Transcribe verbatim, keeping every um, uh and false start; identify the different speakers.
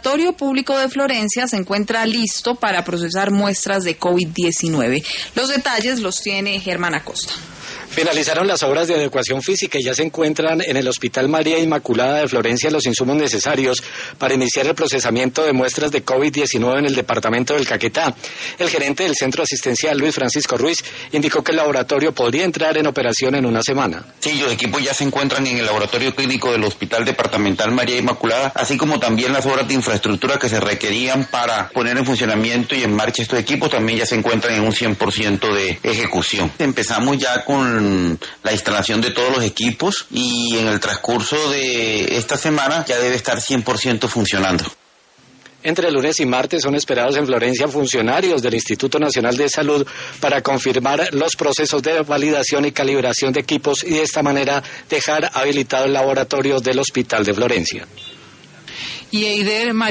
Speaker 1: laboratorio público de Florencia se encuentra listo para procesar muestras de COVID diecinueve. Los detalles los tiene Germán Acosta.
Speaker 2: Finalizaron las obras de adecuación física y ya se encuentran en el Hospital María Inmaculada de Florencia los insumos necesarios para iniciar el procesamiento de muestras de COVID diecinueve en el departamento del Caquetá. El gerente del centro asistencial, Luis Francisco Ruiz, indicó que el laboratorio podría entrar en operación en una semana.
Speaker 3: Sí, los equipos ya se encuentran en el laboratorio clínico del Hospital Departamental María Inmaculada, así como también las obras de infraestructura que se requerían para poner en funcionamiento y en marcha estos equipos también ya se encuentran en un cien por ciento de ejecución. Empezamos ya con la instalación de todos los equipos y en el transcurso de esta semana ya debe estar cien por ciento funcionando.
Speaker 2: Entre lunes y martes son esperados en Florencia funcionarios del Instituto Nacional de Salud para confirmar los procesos de validación y calibración de equipos y de esta manera dejar habilitado el laboratorio del Hospital de Florencia.
Speaker 1: Y Eider